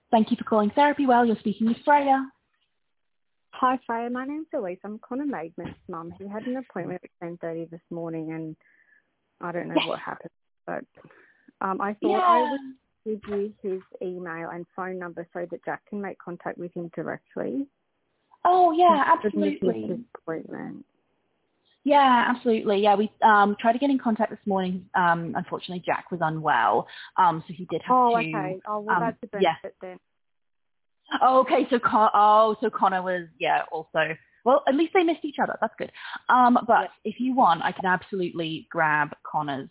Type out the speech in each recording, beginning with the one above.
Thank you for calling Therapy Well. You're speaking with Freya. Hi, Freya. My name's Elise. I'm Connor Maidment's mum. He had an appointment at 10:30 this morning, and I don't know what happened, but I thought I would give you his email and phone number so that Jack can make contact with him directly. Oh, yeah, His absolutely. appointment. Yeah, absolutely. Yeah, we tried to get in contact this morning. Unfortunately, Jack was unwell, so he did have to. Okay. Oh, well, that's a benefit then. Oh, okay. So Connor was also. Well, at least they missed each other. That's good. But if you want, I can absolutely grab Connor's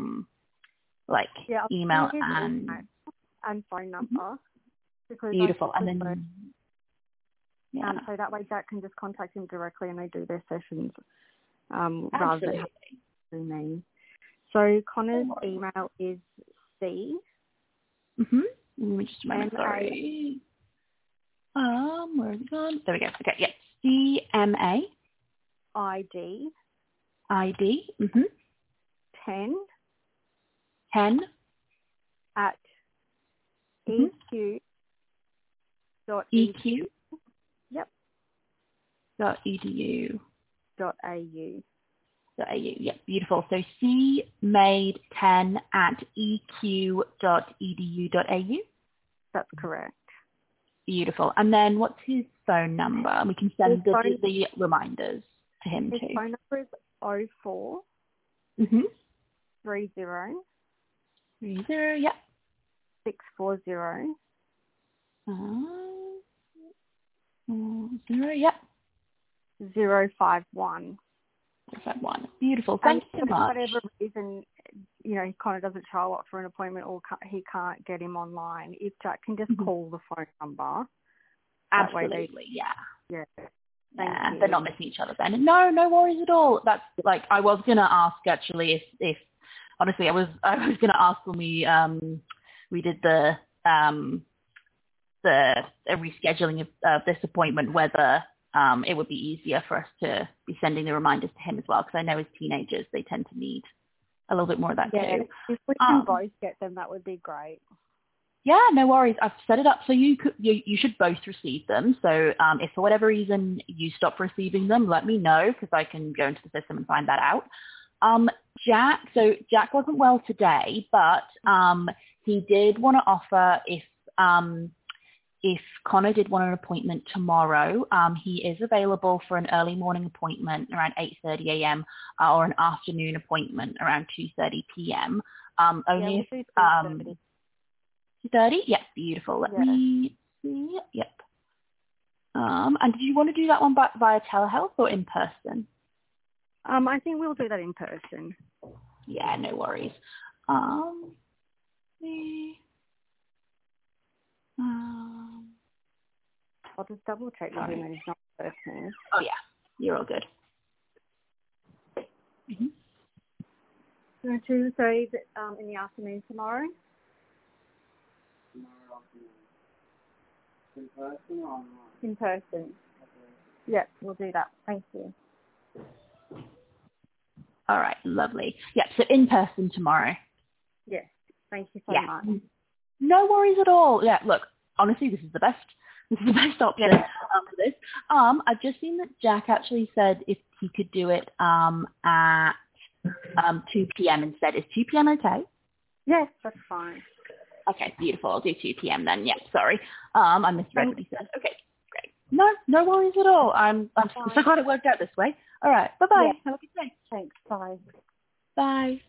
email and phone number. Because beautiful. And then so that way Jack can just contact him directly and they do their sessions rather than through me. So Connor's email is C. Let me just remember. Sorry. Where is it gone? There we go. Okay. Yeah. CMA. ID. 10. At EQ. EQ. Yep. .edu. .au. Yeah, beautiful. So cmade10 at eq.edu.au. That's correct. Beautiful. And then what's his phone number? And we can send the reminders to him too. His phone number is 04 30 yeah. 640 0, yeah. 051. 051. Beautiful. Thank you so much. For whatever reason, he kind of doesn't show up for an appointment or he can't get him online, if Jack can just call the phone number. Absolutely, yeah. Thank you. They're not missing each other then. No worries at all. That's I was gonna ask actually if honestly I was gonna ask when we did the rescheduling of this appointment whether it would be easier for us to be sending the reminders to him as well, because I know as teenagers they tend to need a little bit more of that too. If we can both get them, that would be great. Yeah, no worries. I've set it up so you should both receive them. So if for whatever reason you stop receiving them, let me know because I can go into the system and find that out. Jack wasn't well today, but he did want to offer if Connor did want an appointment tomorrow, he is available for an early morning appointment around 8:30 a.m. Or an afternoon appointment around 2:30 p.m. Only if 2:30? Yep, beautiful. Let me see. Yep. And did you want to do that one via telehealth or in person? I think we'll do that in person. Yeah, no worries. I'll just double check with him and he's not person. Oh yeah, you're all good. So in the afternoon tomorrow? In person or online? In person. Okay. Yeah, we'll do that. Thank you. All right, lovely. Yeah, so in person tomorrow. Yes, thank you so much. No worries at all. Yeah, look, honestly, this is the best option for this. I've just seen that Jack actually said if he could do it at 2 p.m. instead. Is 2 p.m. okay? Yes, that's fine. Okay, beautiful. I'll do 2 p.m. then. Yeah, sorry. I misread what he said. Okay, great. No worries at all. I'm so glad it worked out this way. All right, bye-bye. Yeah. Have a good day. Thanks, bye. Bye.